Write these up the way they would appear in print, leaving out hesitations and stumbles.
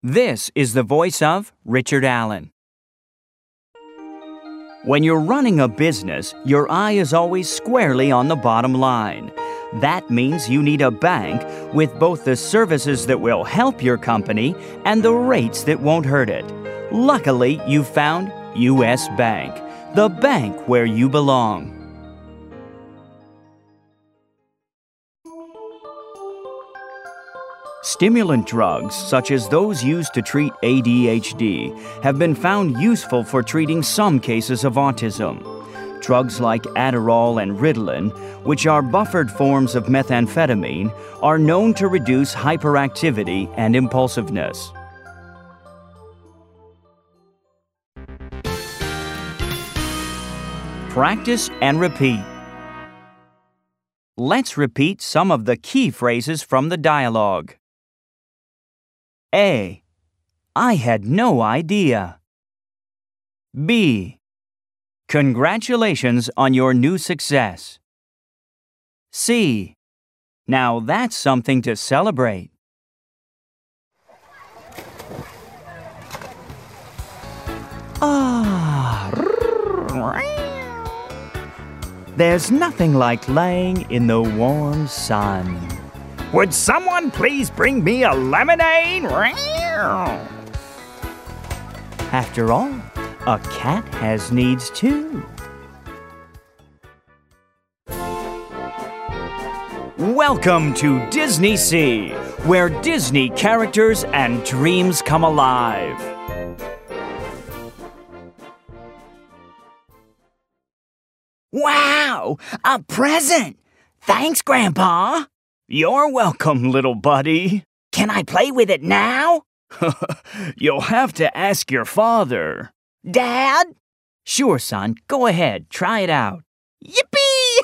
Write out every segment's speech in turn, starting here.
This is the voice of Richard Allen. When you're running a business, your eye is always squarely on the bottom line. That means you need a bank with both the services that will help your company and the rates that won't hurt it. Luckily, you found U.S. Bank, the bank where you belong. Stimulant drugs, such as those used to treat ADHD, have been found useful for treating some cases of autism. Drugs like Adderall and Ritalin, which are buffered forms of methamphetamine, are known to reduce hyperactivity and impulsiveness. Practice and repeat. Let's repeat some of the key phrases from the dialogue. A. I had no idea. B. Congratulations on your new success. C. Now that's something to celebrate. There's nothing like laying in the warm sun. Would someone please bring me a lemonade? After all, a cat has needs too. Welcome to Disney Sea, where Disney characters and dreams come alive. Wow! A present! Thanks, Grandpa! You're welcome, little buddy. Can I play with it now? You'll have to ask your father. Dad? Sure, son. Go ahead. Try it out. Yippee!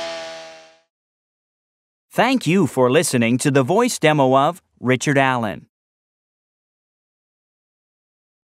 Thank you for listening to the voice demo of Richard Allen.